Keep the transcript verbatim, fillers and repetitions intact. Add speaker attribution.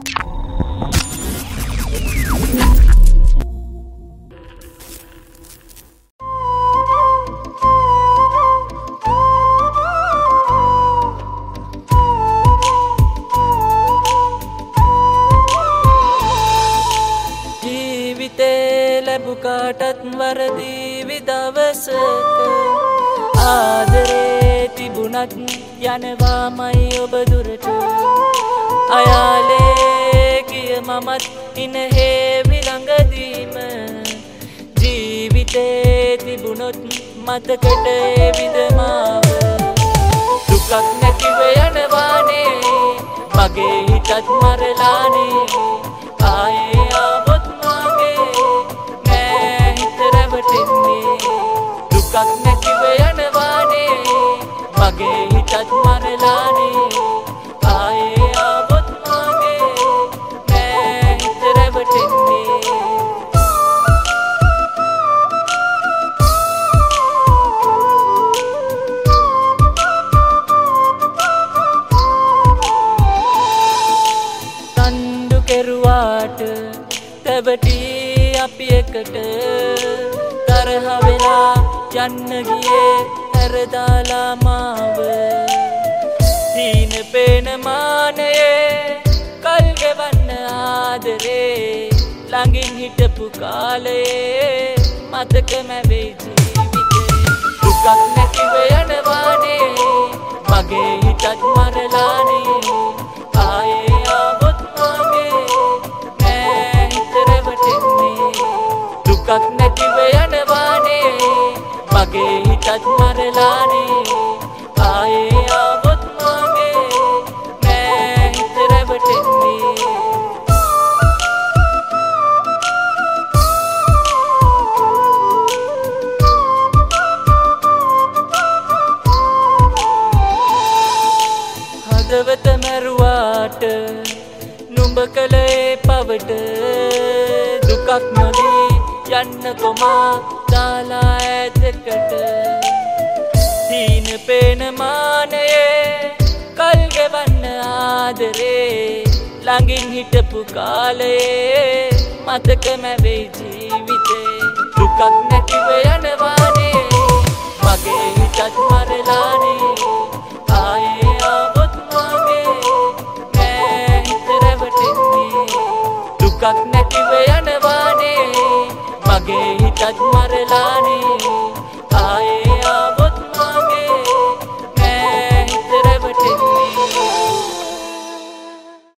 Speaker 1: කාටත් වරදීවි දවසක ආදරේ තිබුණත් යනවාමයි ඔබ දුරට අයාලේ ගිය මමත් ඉන හේවි ළඟදීම ජීවිතේ තිබුණොත් මතකට එවිද මාව දුකක් නැතිව යනවානේ මගේ හිතත් මරලානේ ආයේ ආවොත් දුකක් නැතිව යනවානේ මගේ හිතත් මරලානේ ආයේ ආවොත් මගේ නෑ හිත රැවටෙන්නේ තණ්ඩු කෙරුවාට තැවටි අපි එකට තරහ වෙලා යන්න ගියේ හැරදාලා මාව හීන පේන මානයේ කල් ගෙවන්න ආදරේ ළඟින් හිටපු කාලයේ මතක මැවෙයි ජීවිතේ දුකක් නැතිව යනවානේ මගේ හිතත් මරලානේ ආයේ ආවොත් මගේ නෑ හිත රැවටෙන්නේ දුකක් නැතිව යනවානේ මගේ හිතත් මරලානේ ආයේ ආවොත් මගේ නෑ හිත රැවටෙන්නේ හදවත මැරුවාට නුඹ කළේ පවට දුකක් නොදී යන්න කොමා දාලා ඇතකට හීන පේන මානයේ කල් ගෙවන්න ආදරේ ළඟින් හිටපු කාලයේ මතක මැවෙයි ජීවිතේ දුකක් නැතිව යනවානේ මගේ හිතත් මරලානේ ආයේ ආවොත් මගේ නෑ හිත රැවටෙන්නේ දුකක් නැතිව යනවානේ මගේ හිතත් මරලානේ